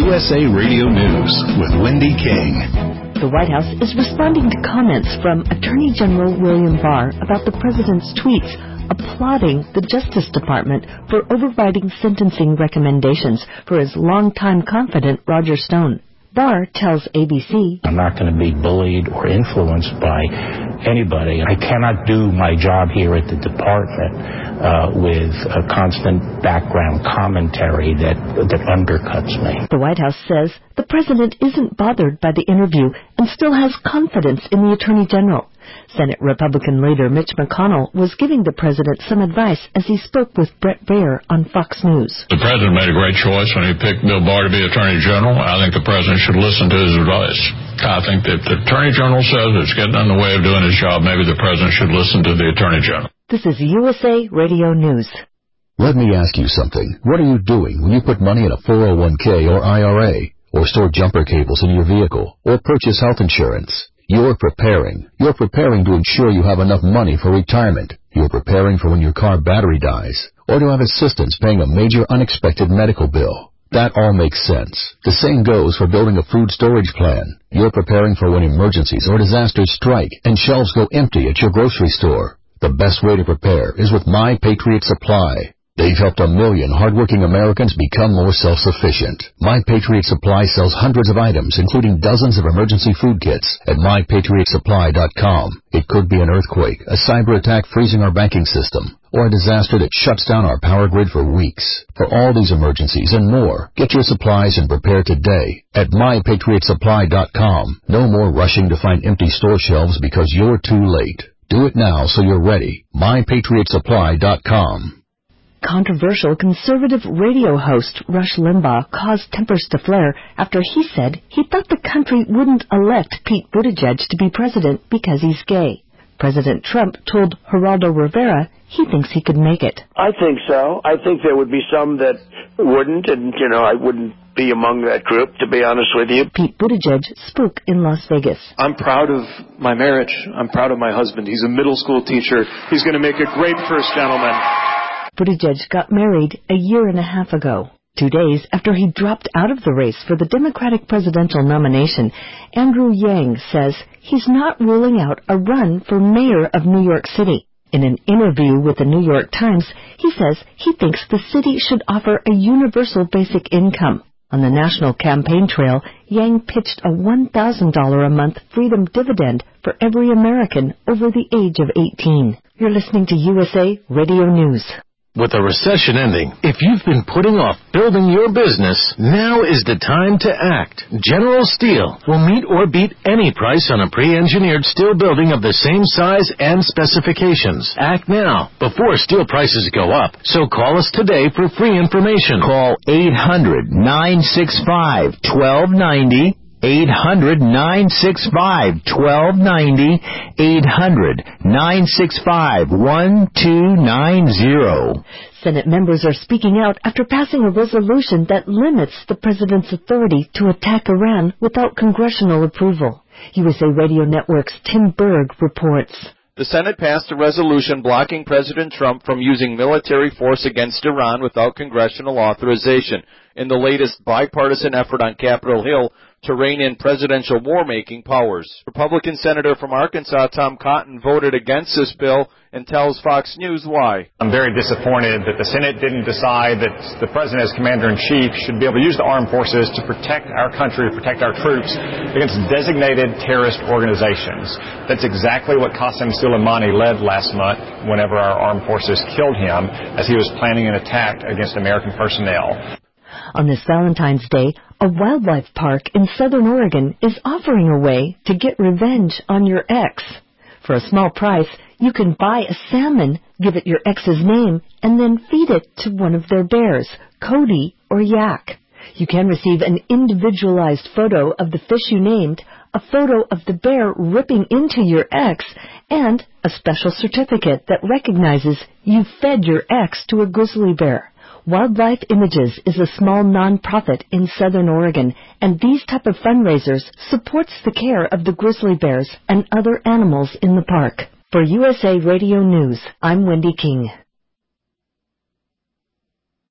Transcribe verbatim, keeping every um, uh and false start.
U S A Radio News with Wendy King. The White House is responding to comments from Attorney General William Barr about the president's tweets applauding the Justice Department for overriding sentencing recommendations for his longtime confidant, Roger Stone. Barr tells A B C, I'm not going to be bullied or influenced by anybody. I cannot do my job here at the department uh, with a constant background commentary that, that undercuts me. The White House says the president isn't bothered by the interview and still has confidence in the Attorney General. Senate Republican leader Mitch McConnell was giving the president some advice as he spoke with Brett Baier on Fox News. The president made a great choice when he picked Bill Barr to be Attorney General. I think the president should listen to his advice. I think that the Attorney General says it's getting in the way of doing his job. Maybe the president should listen to the Attorney General. This is U S A Radio News. Let me ask you something. What are you doing when you put money in a four oh one k or I R A, or store jumper cables in your vehicle, or purchase health insurance? You're preparing. You're preparing to ensure you have enough money for retirement. You're preparing for when your car battery dies, or to have assistance paying a major unexpected medical bill. That all makes sense. The same goes for building a food storage plan. You're preparing for when emergencies or disasters strike and shelves go empty at your grocery store. The best way to prepare is with My Patriot Supply. They've helped a million hardworking Americans become more self-sufficient. My Patriot Supply sells hundreds of items, including dozens of emergency food kits, at my patriot supply dot com. It could be an earthquake, a cyber attack freezing our banking system, or a disaster that shuts down our power grid for weeks. For all these emergencies and more, get your supplies and prepare today at my patriot supply dot com. No more rushing to find empty store shelves because you're too late. Do it now so you're ready. my patriot supply dot com. Controversial conservative radio host Rush Limbaugh caused tempers to flare after he said he thought the country wouldn't elect Pete Buttigieg to be president because he's gay. President Trump told Geraldo Rivera he thinks he could make it. I think so. I think there would be some that wouldn't, and, you know, I wouldn't be among that group, to be honest with you. Pete Buttigieg spoke in Las Vegas. I'm proud of my marriage. I'm proud of my husband. He's a middle school teacher. He's going to make a great first gentleman. Buttigieg got married a year and a half ago. Two days after he dropped out of the race for the Democratic presidential nomination, Andrew Yang says he's not ruling out a run for mayor of New York City. In an interview with the New York Times, he says he thinks the city should offer a universal basic income. On the national campaign trail, Yang pitched a one thousand dollars a month freedom dividend for every American over the age of eighteen. You're listening to U S A Radio News. With a recession ending, if you've been putting off building your business, now is the time to act. General Steel will meet or beat any price on a pre-engineered steel building of the same size and specifications. Act now, before steel prices go up. So call us today for free information. Call eight hundred, nine six five, one two nine zero. eight hundred, nine six five, one two nine zero. eight hundred, nine six five, one two nine zero. Senate members are speaking out after passing a resolution that limits the president's authority to attack Iran without congressional approval. U S A Radio Network's Tim Berg reports. The Senate passed a resolution blocking President Trump from using military force against Iran without congressional authorization in the latest bipartisan effort on Capitol Hill to rein in presidential war-making powers. Republican Senator from Arkansas, Tom Cotton, voted against this bill and tells Fox News why. I'm very disappointed that the Senate didn't decide that the President as Commander-in-Chief should be able to use the armed forces to protect our country, to protect our troops against designated terrorist organizations. That's exactly what Qasem Soleimani led last month whenever our armed forces killed him as he was planning an attack against American personnel. On this Valentine's Day, a wildlife park in Southern Oregon is offering a way to get revenge on your ex. For a small price, you can buy a salmon, give it your ex's name, and then feed it to one of their bears, Cody or Yak. You can receive an individualized photo of the fish you named, a photo of the bear ripping into your ex, and a special certificate that recognizes you fed your ex to a grizzly bear. Wildlife Images is a small nonprofit in Southern Oregon, and these type of fundraisers supports the care of the grizzly bears and other animals in the park. For U S A Radio News, I'm Wendy King.